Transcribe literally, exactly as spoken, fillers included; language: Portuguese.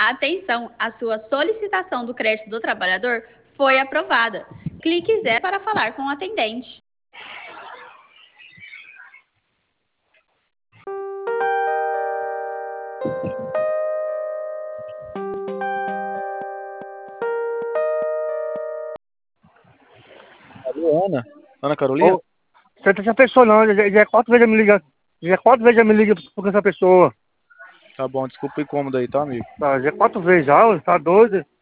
Atenção, a sua solicitação do crédito do trabalhador foi aprovada. Clique zero para falar com o atendente. Alô, Ana? Ana Carolina? Ô, você tá essa pessoa não, já, já é quatro vezes me liga. Já é quatro vezes já me liga por essa pessoa. Tá bom, desculpa o incômodo aí, tá, amigo? Tá, já é quatro vezes já, ó, tá doido.